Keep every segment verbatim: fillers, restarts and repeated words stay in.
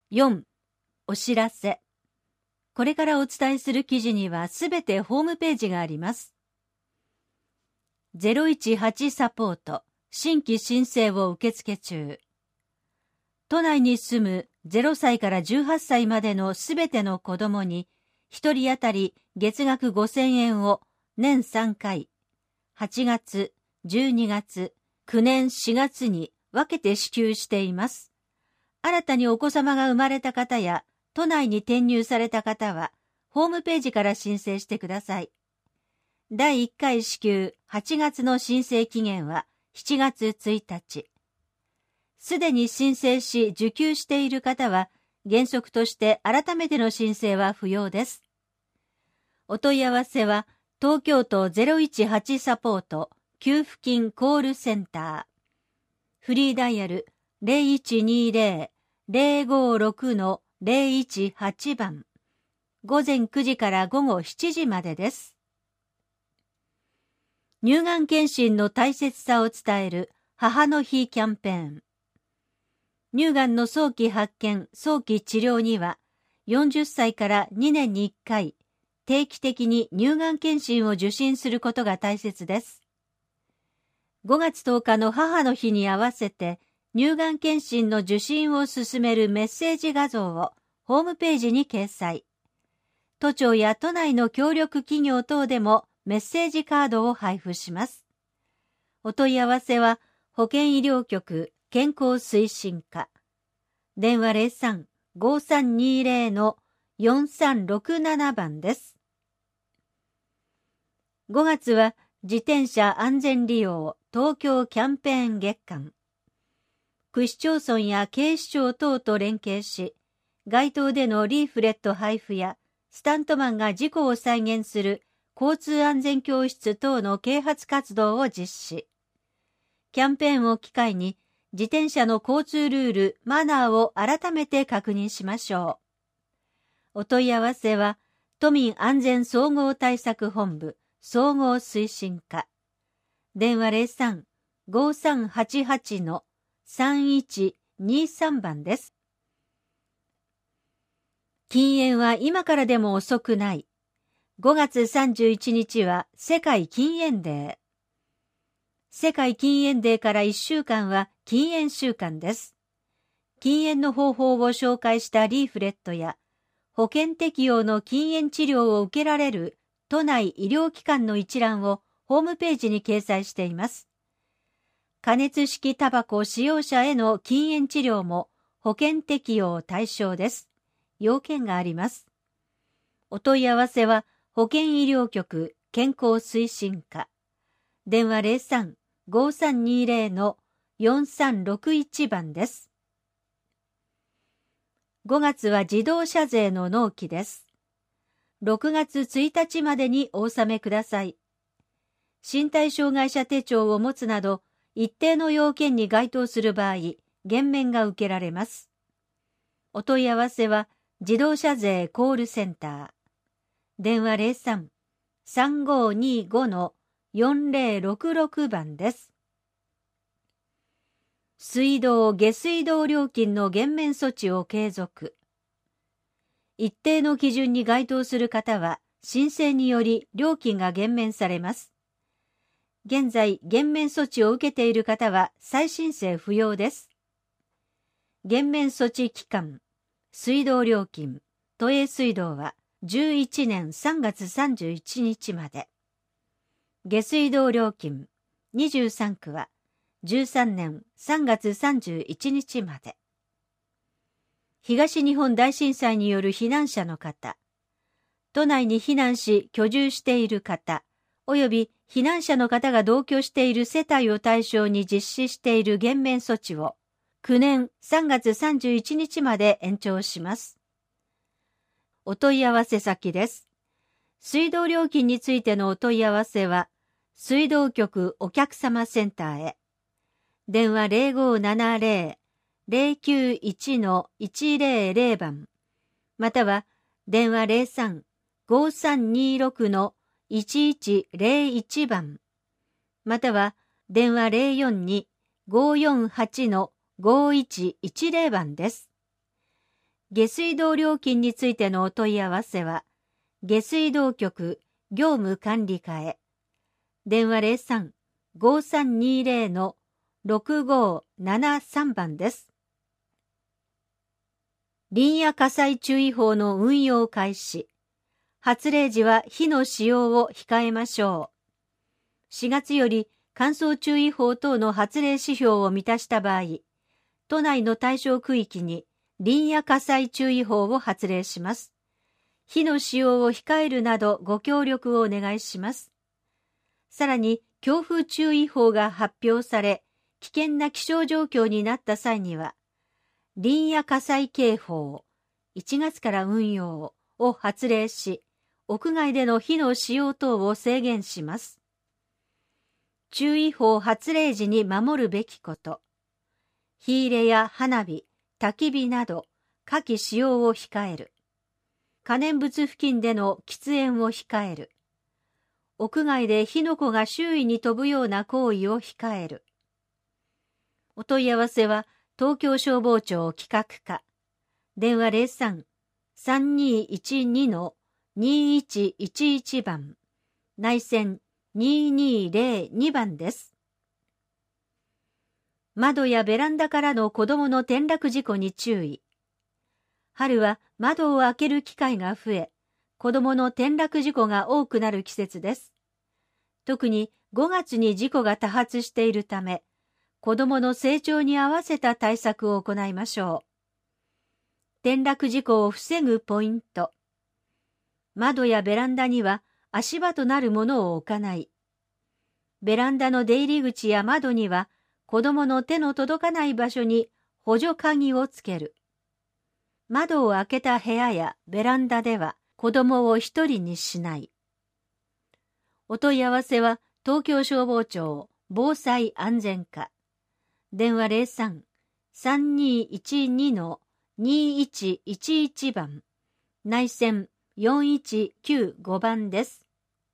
よん. お知らせ。これからお伝えする記事にはすべてホームページがあります。ゼロいちはちサポート新規申請を受付中。都内に住むゼロさいからじゅうはっさいまでのすべての子供にひとり当たり月額ごせんえんを年さんかい、はちがつ、じゅうにがつ、くねんしがつに分けて支給しています。新たにお子様が生まれた方や都内に転入された方はホームページから申請してください。だいいっかい支給はちがつの申請期限はしちがつついたち。すでに申請し受給している方は原則として改めての申請は不要です。お問い合わせは東京都ゼロいちはちサポート給付金コールセンター。フリーダイヤル ゼロいちにゼロ ゼロごろく ゼロいちはち 番。午前くじから午後しちじまでです。乳がん検診の大切さを伝える母の日キャンペーン。乳がんの早期発見、早期治療にはよんじゅっさいからにねんにいっかい定期的に乳がん検診を受診することが大切です。ごがつとおかの母の日に合わせて乳がん検診の受診を勧めるメッセージ画像をホームページに掲載。都庁や都内の協力企業等でもメッセージカードを配布します。お問い合わせは保健医療局健康推進課。電話 ゼロさん ごさんにゼロ よんさんろくなな 番です。ごがつは自転車安全利用東京キャンペーン月間。区市町村や警視庁等と連携し、街頭でのリーフレット配布やスタントマンが事故を再現する交通安全教室等の啓発活動を実施。キャンペーンを機会に自転車の交通ルール、マナーを改めて確認しましょう。お問い合わせは都民安全総合対策本部総合推進課。電話 ゼロさん ごさんはちはち さんいちにさん 番です。禁煙は今からでも遅くない。ごがつさんじゅういちにちは世界禁煙デー。世界禁煙デーからいっしゅうかんは禁煙週間です。禁煙の方法を紹介したリーフレットや保険適用の禁煙治療を受けられる都内医療機関の一覧をホームページに掲載しています。加熱式タバコ使用者への禁煙治療も保険適用対象です。要件があります。お問い合わせは保健医療局健康推進課。電話 ゼロさん ごさんにゼロ よんさんろくいち 番です。ごがつは自動車税の納期です。ろくがつついたちまでにお納めください。身体障害者手帳を持つなど一定の要件に該当する場合、減免が受けられます。お問い合わせは自動車税コールセンター。電話 ゼロさん さんごにご よんゼロろくろく 番です。水道・下水道料金の減免措置を継続。一定の基準に該当する方は申請により料金が減免されます。現在、減免措置を受けている方は再申請不要です。減免措置期間、水道料金、都営水道はじゅういちねんさんがつさんじゅういちにちまで。下水道料金、にじゅうさんくはじゅうさんねんさんがつさんじゅういちにちまで。東日本大震災による避難者の方、都内に避難し居住している方、および避難者の方が同居している世帯を対象に実施している減免措置をくねんさんがつさんじゅういちにちまで延長します。お問い合わせ先です。水道料金についてのお問い合わせは、水道局お客様センターへ。電話 ゼロごななゼロ ゼロきゅういち いちゼロゼロ 番、または電話 ゼロさん ごさんにろく いちいちゼロいち 番、または電話 ゼロよんに ごよんはち ごいちいちゼロ 番です。 下水道料金についてのお問い合わせは、下水道局業務管理課へ。電話 ゼロさん ごさんにゼロ のろくごななさん 番です。林野火災注意報の運用開始。発令時は火の使用を控えましょう。しがつより乾燥注意報等の発令指標を満たした場合、都内の対象区域に林野火災注意報を発令します。火の使用を控えるなどご協力をお願いします。さらに、強風注意報が発表され、危険な気象状況になった際には、林野火災警報いちがつから運用を発令し、屋外での火の使用等を制限します。注意報発令時に守るべきこと。火入れや花火、焚き火など、火器使用を控える。可燃物付近での喫煙を控える。屋外で火の粉が周囲に飛ぶような行為を控える。お問い合わせは、東京消防庁企画課。電話 ゼロさん さんにいちに のにいちいちいち 番。内線ににゼロに 番です。窓やベランダからの子供の転落事故に注意。春は窓を開ける機会が増え、子供の転落事故が多くなる季節です。特にごがつに事故が多発しているため、子供の成長に合わせた対策を行いましょう。転落事故を防ぐポイント。窓やベランダには足場となるものを置かない。ベランダの出入り口や窓には子供の手の届かない場所に補助鍵をつける。窓を開けた部屋やベランダでは子供を一人にしない。お問い合わせは東京消防庁防災安全課。電話 ゼロさん さんにいちに のにいちいちいち 番。内線よんいちきゅうご 番です。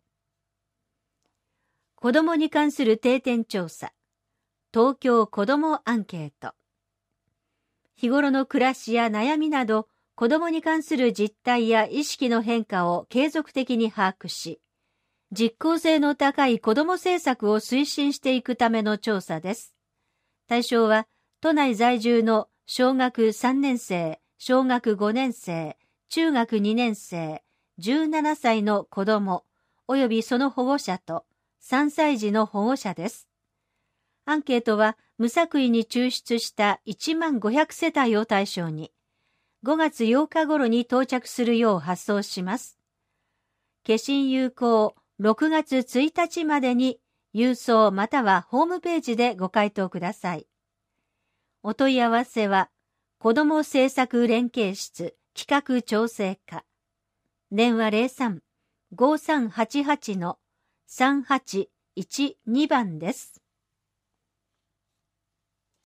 子どもに関する定点調査。東京子どもアンケート。日頃の暮らしや悩みなど、子どもに関する実態や意識の変化を継続的に把握し、実効性の高い子ども政策を推進していくための調査です。対象は、都内在住の小学さんねん生、小学ごねん生、中学にねん生、じゅうななさいの子ども、及びその保護者とさんさい児の保護者です。アンケートは無作為に抽出したいちまんごひゃくせたいを対象に、ごがつようか頃に到着するよう発送します。消印有効ろくがつついたちまでに郵送またはホームページでご回答ください。お問い合わせは、子ども政策連携室企画調整課。電話 ゼロさん ごさんはちはち のさんはちいちに 番です。